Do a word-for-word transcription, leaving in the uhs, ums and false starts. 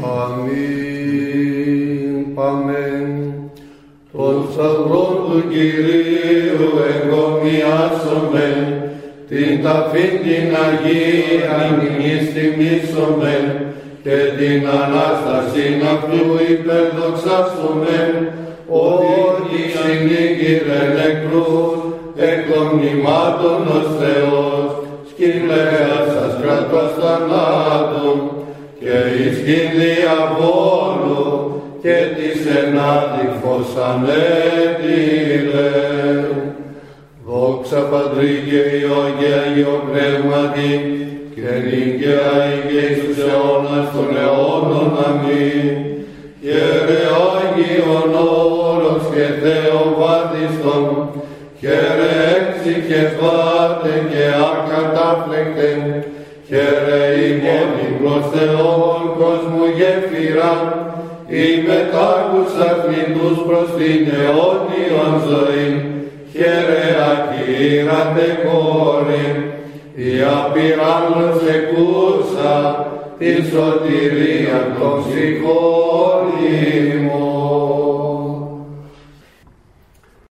Αμήν. Πάμε. Των σταυρών του Κυρίου εγκομιάσομεν, την ταφήν την Αγία ημνής τιμήσομεν, και την Ανάστασιν αυτού υπερδοξάσομεν, ότι συνήγηρε νεκρούς εκ των μνημάτων ως Θεός, σκυλέας σας κρατός θανάτων, και εις γην διαβόλου, και της ενάδειφος ανέτειλε. Δόξα Πατρί και Υιό και Αγίο Πνεύματι, και νικαία και εις τους αιώνας των αιώνων. Αμήν. Χαίρε Άγιον όρος και Θεοβάτιστον, χαίρε έξι και φάτε και ακατάφλεκτε, χαίρε ημών προς Θεόν κόσμου γέφυρα, η μετάκουσα φλητούς προς την αιώνιον ζωήν, χαίρε ακύρατε κόρη, η απειράλλως εκούσα, τη σωτηρία των ψυχών.